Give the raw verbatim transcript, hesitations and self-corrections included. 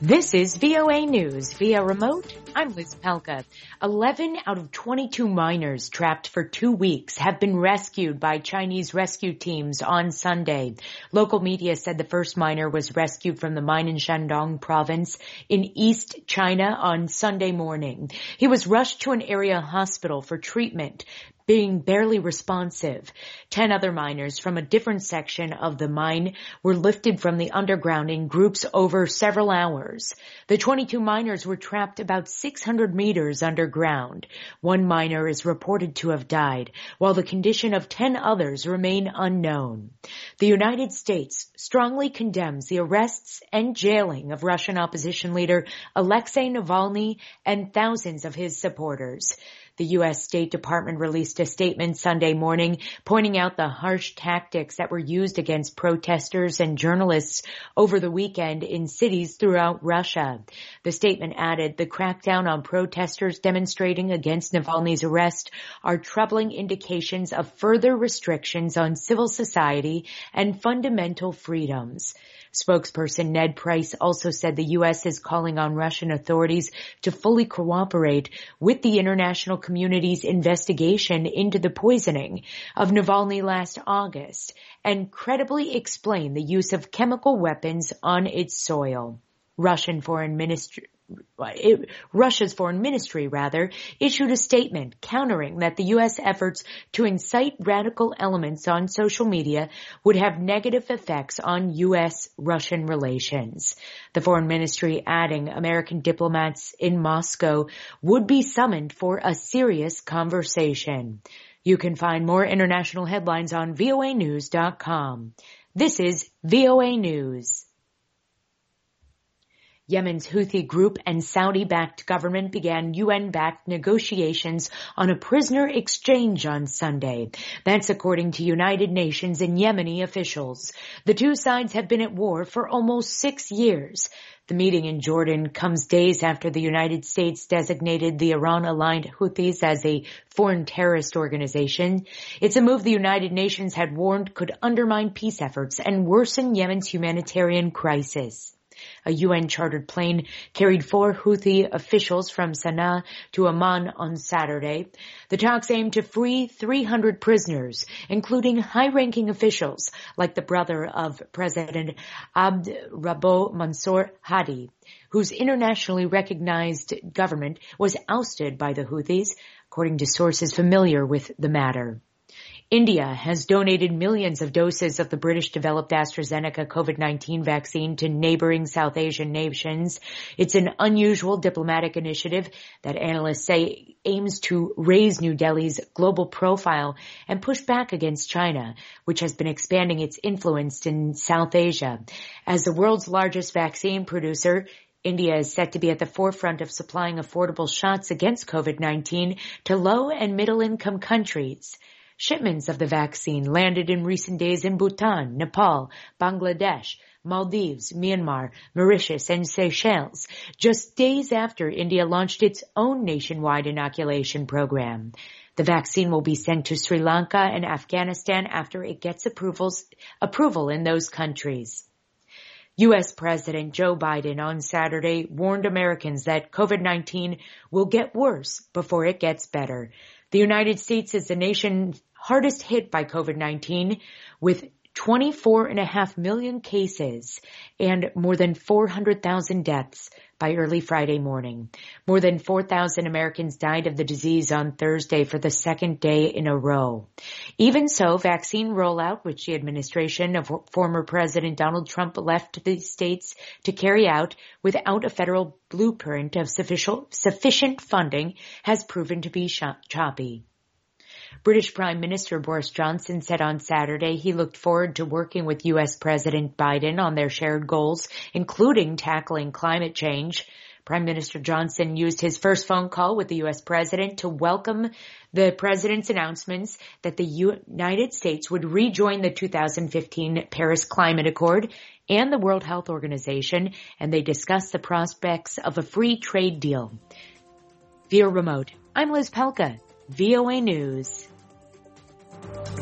This is V O A News via remote. I'm Liz Pelka. eleven out of twenty-two miners trapped for two weeks have been rescued by Chinese rescue teams on Sunday. Local media said the first miner was rescued from the mine in Shandong province in East China on Sunday morning. He was rushed to an area hospital for treatment, being barely responsive. Ten other miners from a different section of the mine were lifted from the underground in groups over several hours. The twenty-two miners were trapped about six hundred meters underground. One miner is reported to have died, while the condition of ten others remain unknown. The United States strongly condemns the arrests and jailing of Russian opposition leader Alexei Navalny and thousands of his supporters. The U S State Department released a statement Sunday morning pointing out the harsh tactics that were used against protesters and journalists over the weekend in cities throughout Russia. The statement added the crackdown on protesters demonstrating against Navalny's arrest are troubling indications of further restrictions on civil society and fundamental freedoms. Spokesperson Ned Price also said the U S is calling on Russian authorities to fully cooperate with the international community's investigation into the poisoning of Navalny last August and credibly explain the use of chemical weapons on its soil. Russian Foreign Ministry It, Russia's foreign ministry, rather, issued a statement countering that the U S efforts to incite radical elements on social media would have negative effects on U S Russian relations. The foreign ministry adding American diplomats in Moscow would be summoned for a serious conversation. You can find more international headlines on V O A news dot com. This is V O A News. Yemen's Houthi group and Saudi-backed government began U N-backed negotiations on a prisoner exchange on Sunday. That's according to United Nations and Yemeni officials. The two sides have been at war for almost six years. The meeting in Jordan comes days after the United States designated the Iran-aligned Houthis as a foreign terrorist organization. It's a move the United Nations had warned could undermine peace efforts and worsen Yemen's humanitarian crisis. A U N-chartered plane carried four Houthi officials from Sana'a to Amman on Saturday. The talks aim to free three hundred prisoners, including high-ranking officials like the brother of President Abd Rabbo Mansour Hadi, whose internationally recognized government was ousted by the Houthis, according to sources familiar with the matter. India has donated millions of doses of the British-developed AstraZeneca COVID nineteen vaccine to neighboring South Asian nations. It's an unusual diplomatic initiative that analysts say aims to raise New Delhi's global profile and push back against China, which has been expanding its influence in South Asia. As the world's largest vaccine producer, India is set to be at the forefront of supplying affordable shots against COVID nineteen to low- and middle-income countries. Shipments of the vaccine landed in recent days in Bhutan, Nepal, Bangladesh, Maldives, Myanmar, Mauritius, and Seychelles, just days after India launched its own nationwide inoculation program. The vaccine will be sent to Sri Lanka and Afghanistan after it gets approvals, approval in those countries. U S President Joe Biden on Saturday warned Americans that COVID nineteen will get worse before it gets better. The United States is the nation hardest hit by COVID nineteen, with twenty-four point five million cases and more than four hundred thousand deaths by early Friday morning. More than four thousand Americans died of the disease on Thursday for the second day in a row. Even so, vaccine rollout, which the administration of former President Donald Trump left the states to carry out without a federal blueprint of sufficient, sufficient funding, has proven to be choppy. British Prime Minister Boris Johnson said on Saturday he looked forward to working with U S President Biden on their shared goals, including tackling climate change. Prime Minister Johnson used his first phone call with the U S president to welcome the president's announcements that the United States would rejoin the two thousand fifteen Paris Climate Accord and the World Health Organization, and they discussed the prospects of a free trade deal. Via remote, I'm Liz Pelka, V O A News.